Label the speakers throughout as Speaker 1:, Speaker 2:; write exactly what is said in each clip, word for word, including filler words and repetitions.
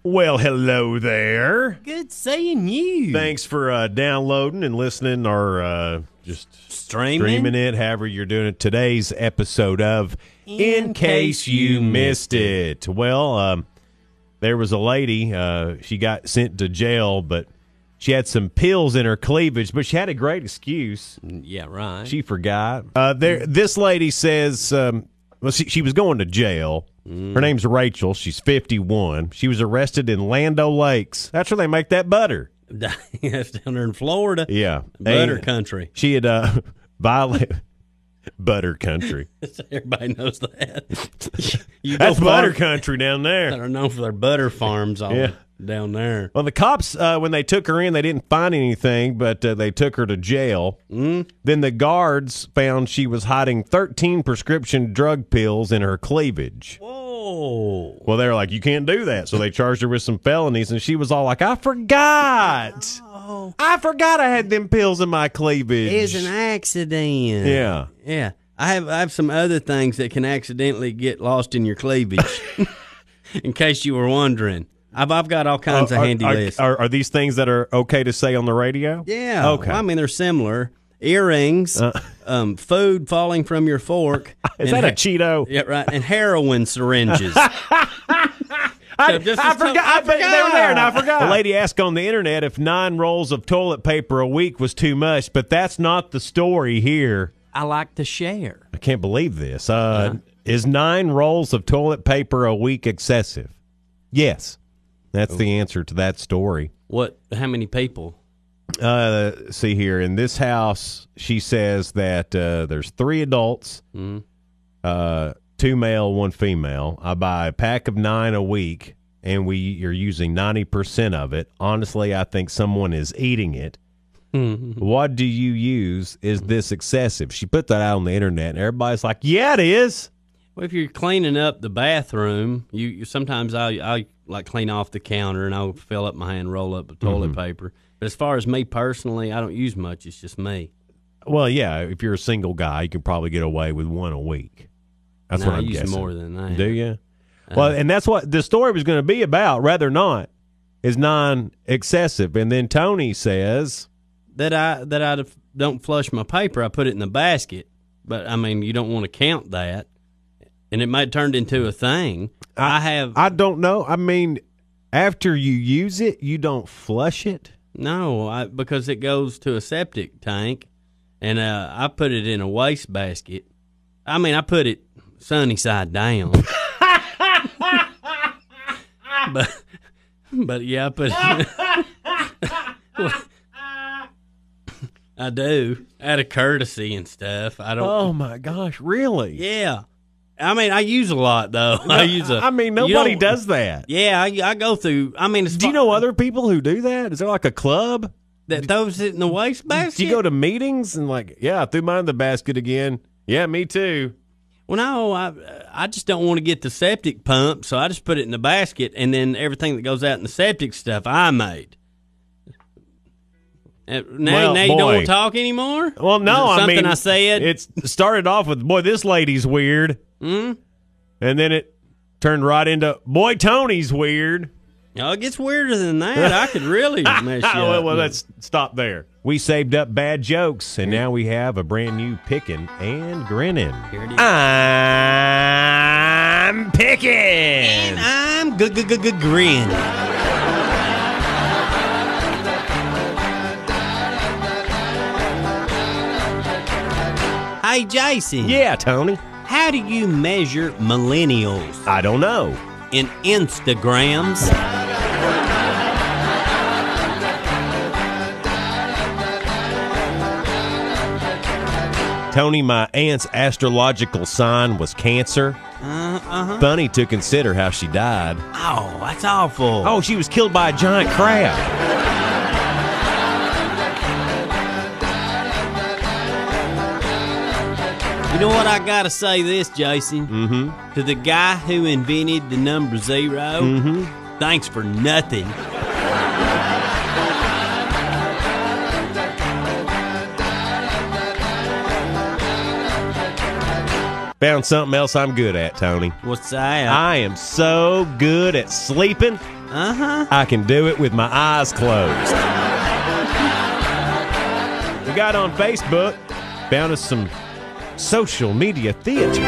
Speaker 1: Well, hello there.
Speaker 2: Good seeing you.
Speaker 1: Thanks for uh, downloading and listening or uh, just
Speaker 2: streaming.
Speaker 1: streaming it, however you're doing it. Today's episode of In,
Speaker 2: In
Speaker 1: Case,
Speaker 2: Case
Speaker 1: You
Speaker 2: You
Speaker 1: Missed
Speaker 2: Missed
Speaker 1: It. Well, um, there was a lady. Uh, she got sent to jail, but she had some pills in her cleavage, but she had a great excuse.
Speaker 2: Yeah, right.
Speaker 1: She forgot. Uh, there, this lady says um, well, she, she was going to jail. Mm. Her name's Rachel. She's fifty-one. She was arrested in Land O'Lakes. That's where they make that butter.
Speaker 2: That's down there in Florida.
Speaker 1: Yeah.
Speaker 2: Butter
Speaker 1: and
Speaker 2: country.
Speaker 1: She had uh, violated butter country.
Speaker 2: Everybody knows that. You
Speaker 1: That's
Speaker 2: go
Speaker 1: butter
Speaker 2: farm-
Speaker 1: country down there.
Speaker 2: That are known for their butter farms all
Speaker 1: Yeah.
Speaker 2: down there.
Speaker 1: Well, the cops, uh, when they took her in, they didn't find anything, but uh, they took her to jail.
Speaker 2: Mm.
Speaker 1: Then the guards found she was hiding thirteen prescription drug pills in her cleavage.
Speaker 2: Whoa.
Speaker 1: Well, they were like, you can't do that. So they charged her with some felonies, and she was all like, I forgot.
Speaker 2: Oh.
Speaker 1: I forgot I had them pills in my cleavage.
Speaker 2: It's an accident.
Speaker 1: Yeah.
Speaker 2: Yeah. I have I have some other things that can accidentally get lost in your cleavage. In case you were wondering. I've I've got all kinds
Speaker 1: Uh,
Speaker 2: of
Speaker 1: are,
Speaker 2: handy
Speaker 1: are,
Speaker 2: lists.
Speaker 1: Are, are these things that are okay to say on the radio?
Speaker 2: Yeah.
Speaker 1: Okay.
Speaker 2: Well, I mean, they're similar. Earrings,
Speaker 1: Uh.
Speaker 2: um, food falling from your fork.
Speaker 1: Is
Speaker 2: and
Speaker 1: that a
Speaker 2: ha-
Speaker 1: Cheeto?
Speaker 2: Yeah, right. And heroin syringes.
Speaker 1: I,
Speaker 2: So just
Speaker 1: I
Speaker 2: as to-
Speaker 1: forgot.
Speaker 2: I
Speaker 1: I bet they were there, and I forgot.
Speaker 2: forgot.
Speaker 1: A lady asked on the internet if nine rolls of toilet paper a week was too much, but that's not the story here.
Speaker 2: I like to share.
Speaker 1: I can't believe this. Uh, Is nine rolls of toilet paper a week excessive? Yes. That's the answer to that story.
Speaker 2: What? How many people?
Speaker 1: Uh, see here. In this house, she says that uh, there's three adults,
Speaker 2: Mm.
Speaker 1: uh, two male, one female. I buy a pack of nine a week, and we are using ninety percent of it. Honestly, I think someone is eating it. What do you use? Is this excessive? She put that out on the internet, and everybody's like, yeah, it is.
Speaker 2: Well, if you're cleaning up the bathroom, you, you sometimes I I like clean off the counter and I'll fill up my hand, roll up the toilet
Speaker 1: Mm-hmm.
Speaker 2: paper. But as far as me personally, I don't use much. It's just me.
Speaker 1: Well, yeah, if you're a single guy, you can probably get away with one a week. That's
Speaker 2: No,
Speaker 1: what
Speaker 2: I
Speaker 1: I'm
Speaker 2: use
Speaker 1: guessing.
Speaker 2: more than that.
Speaker 1: Do you? Well, and that's what the story was going to be about, rather not, is non-excessive. And then Tony says...
Speaker 2: That I that I don't flush my paper. I put it in the basket. But, I mean, you don't want to count that. And it might turn into a thing. I, I have...
Speaker 1: I don't know. I mean, after you use it, you don't flush it?
Speaker 2: No, I, because it goes to a septic tank. And uh, I put it in a waste basket. I mean, I put it sunny side down. but, but, yeah, I put it... I do. Out of courtesy and stuff. I don't.
Speaker 1: Oh, my gosh, really?
Speaker 2: Yeah. I mean, I use a lot, though. I use a.
Speaker 1: I mean,
Speaker 2: you
Speaker 1: nobody
Speaker 2: don't-
Speaker 1: does that.
Speaker 2: Yeah, I, I go through. I mean, it's
Speaker 1: Do you know other people who do that? Is there like a club?
Speaker 2: that throws it in the waste basket?
Speaker 1: Do you go to meetings and like, yeah, I threw mine in the basket again. Yeah, me too.
Speaker 2: Well, no, I I just don't want to get the septic pump, so I just put it in the basket, and then everything that goes out in the septic stuff I made. Uh, Now,
Speaker 1: Well,
Speaker 2: now you
Speaker 1: boy.
Speaker 2: don't want to talk anymore?
Speaker 1: Well, no,
Speaker 2: Is it
Speaker 1: I
Speaker 2: something
Speaker 1: mean,
Speaker 2: I said.
Speaker 1: It started off with, boy, this lady's weird.
Speaker 2: Mm?
Speaker 1: And then it turned right into, boy, Tony's weird.
Speaker 2: Oh, it gets weirder than that. I could really mess you
Speaker 1: well,
Speaker 2: up.
Speaker 1: well, let's stop there. We saved up bad jokes, and now we have a brand new Pickin' and Grinning.
Speaker 2: Here it is.
Speaker 1: I'm picking.
Speaker 2: And I'm good, good, good, good grin. Hey, Jason.
Speaker 1: Yeah, Tony.
Speaker 2: How do you measure millennials
Speaker 1: I don't know.
Speaker 2: in Instagrams?
Speaker 1: Tony, my aunt's astrological sign was Cancer.
Speaker 2: Uh, uh-huh.
Speaker 1: Funny to consider how she died.
Speaker 2: Oh, that's awful.
Speaker 1: Oh, she was killed by a giant crab.
Speaker 2: You know what I gotta say this, Jason?
Speaker 1: Mm-hmm.
Speaker 2: To the guy who invented the number zero,
Speaker 1: Mm-hmm.
Speaker 2: thanks for nothing.
Speaker 1: Found something else I'm good at, Tony.
Speaker 2: What's that?
Speaker 1: I am so good at sleeping
Speaker 2: Uh-huh.
Speaker 1: I can do it with my eyes closed. We got on Facebook, found us some social media theater.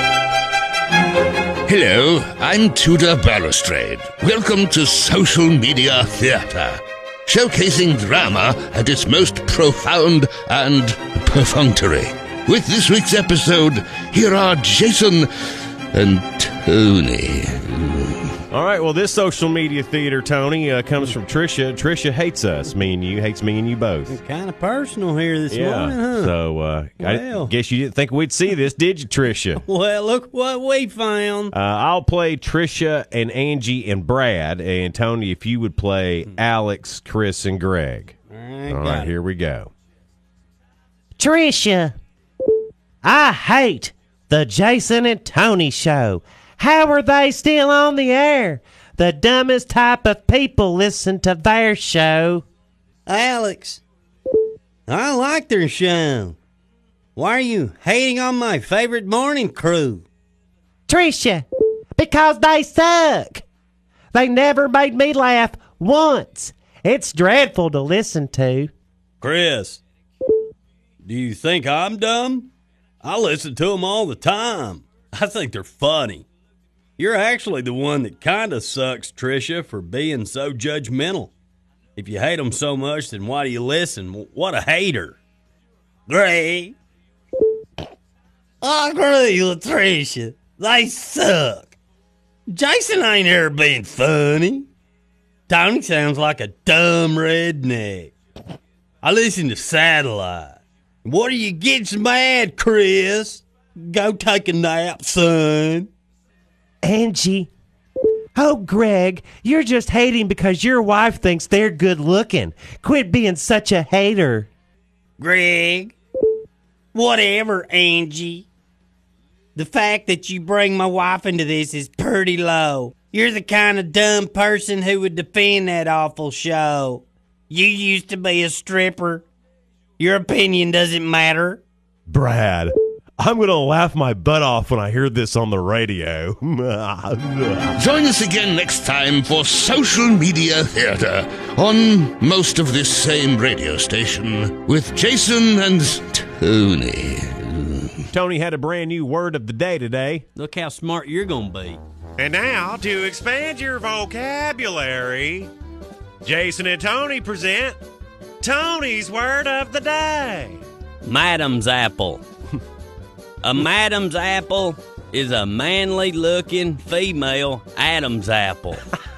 Speaker 3: Hello, I'm Tudor Balustrade. Welcome to Social Media Theatre, showcasing drama at its most profound and perfunctory. With this week's episode, here are Jason and Tony.
Speaker 1: All right, well, this social media theater, Tony, uh, comes from Trisha. Trisha hates us, me and you, hates me and you both.
Speaker 2: Kind of personal here this
Speaker 1: Yeah,
Speaker 2: morning, huh?
Speaker 1: so uh,
Speaker 2: Well.
Speaker 1: I guess you didn't think we'd see this, did you, Trisha?
Speaker 2: Well, look what we found.
Speaker 1: Uh, I'll play Trisha and Angie and Brad, and Tony, if you would play Alex, Chris, and Greg.
Speaker 2: All right,
Speaker 1: All
Speaker 2: got
Speaker 1: right,
Speaker 2: it.
Speaker 1: here we go.
Speaker 4: Trisha, I hate the Jason and Tony show. How are they still on the air? The dumbest type of people listen to their show.
Speaker 2: Alex, I like their show. Why are you hating on my favorite morning crew?
Speaker 4: Trisha, because they suck. They never made me laugh once. It's dreadful to listen to.
Speaker 2: Chris, do you think I'm dumb? I listen to them all the time. I think they're funny. You're actually the one that kind of sucks, Trisha, for being so judgmental. If you hate them so much, then why do you listen? What a hater. Greg, I agree with Trisha. They suck. Jason ain't ever been funny. Tony sounds like a dumb redneck. I listen to Satellite. What are you getting mad, Chris? Go take a nap, son.
Speaker 4: Angie. Oh, Greg, you're just hating because your wife thinks they're good looking. Quit being such a hater.
Speaker 2: Greg. Whatever, Angie. The fact that you bring my wife into this is pretty low. You're the kind of dumb person who would defend that awful show. You used to be a stripper. Your opinion doesn't matter.
Speaker 1: Brad, I'm going to laugh my butt off when I hear this on the radio.
Speaker 3: Join us again next time for Social Media Theatre on most of this same radio station with Jason and Tony.
Speaker 1: Tony had a brand new word of the day today.
Speaker 2: Look how smart you're going to be.
Speaker 1: And now, to expand your vocabulary, Jason and Tony present Tony's word of the day.
Speaker 2: Madam's apple. A madam's apple is a manly-looking female Adam's apple.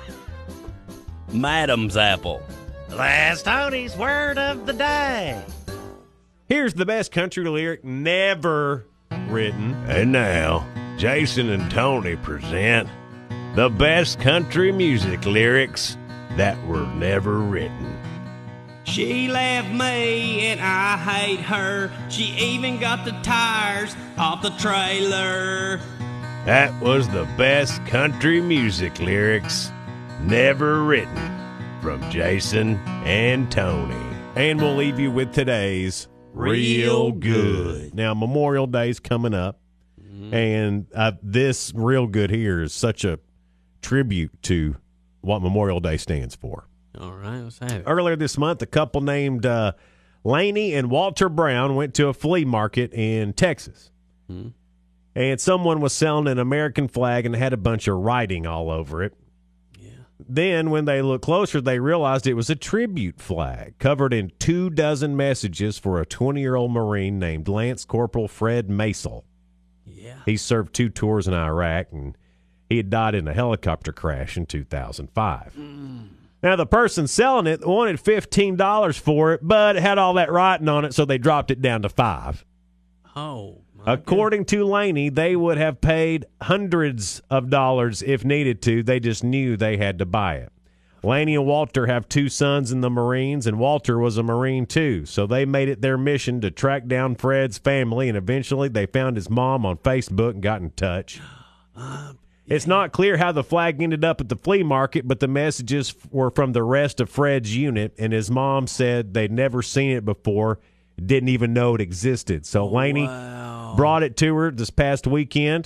Speaker 2: Madam's apple.
Speaker 1: That's Tony's word of the day. Here's the best country lyric never written. And now, Jason and Tony present the best country music lyrics that were never written.
Speaker 2: She left me and I hate her. She even got the tires off the trailer.
Speaker 1: That was the best country music lyrics never written from Jason and Tony. And we'll leave you with today's Real Good. Now, Memorial Day's coming up, mm-hmm. and uh, this Real Good here is such a tribute to what Memorial Day stands for.
Speaker 2: All right, let's have it.
Speaker 1: Earlier this month, a couple named uh, Laney and Walter Brown went to a flea market in Texas. Mm-hmm. And someone was selling an American flag and had a bunch of writing all over it.
Speaker 2: Yeah.
Speaker 1: Then, when they looked closer, they realized it was a tribute flag covered in two dozen messages for a twenty-year-old Marine named Lance Corporal Fred Masel.
Speaker 2: Yeah.
Speaker 1: He served two tours in Iraq, and he had died in a helicopter crash in two thousand five. Mm. Now, the person selling it wanted fifteen dollars for it, but it had all that writing on it, so they dropped it down to five.
Speaker 2: Oh,
Speaker 1: According to Laney, they would have paid hundreds of dollars if needed to. They just knew they had to buy it. Laney and Walter have two sons in the Marines, and Walter was a Marine too. So they made it their mission to track down Fred's family, and eventually they found his mom on Facebook and got in touch. Uh, yeah. It's not clear how the flag ended up at the flea market, but the messages were from the rest of Fred's unit, and his mom said they'd never seen it before, didn't even know it existed. So Laney
Speaker 2: wow.
Speaker 1: brought it to her this past weekend,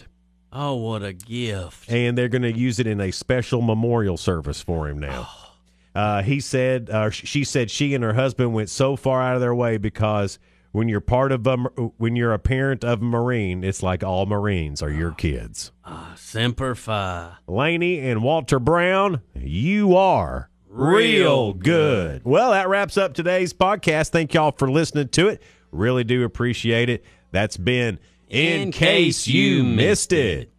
Speaker 2: Oh, what a gift.
Speaker 1: And they're going to use it in a special memorial service for him now.
Speaker 2: Oh.
Speaker 1: Uh, he said, uh, she said she and her husband went so far out of their way because when you're part of a, when you're a parent of a Marine, it's like all Marines are your kids.
Speaker 2: Ah, Semper Fi.
Speaker 1: Laney and Walter Brown, you are real good. Well, that wraps up today's podcast. Thank y'all for listening to it. Really do appreciate it. That's been In, In Case You Missed It.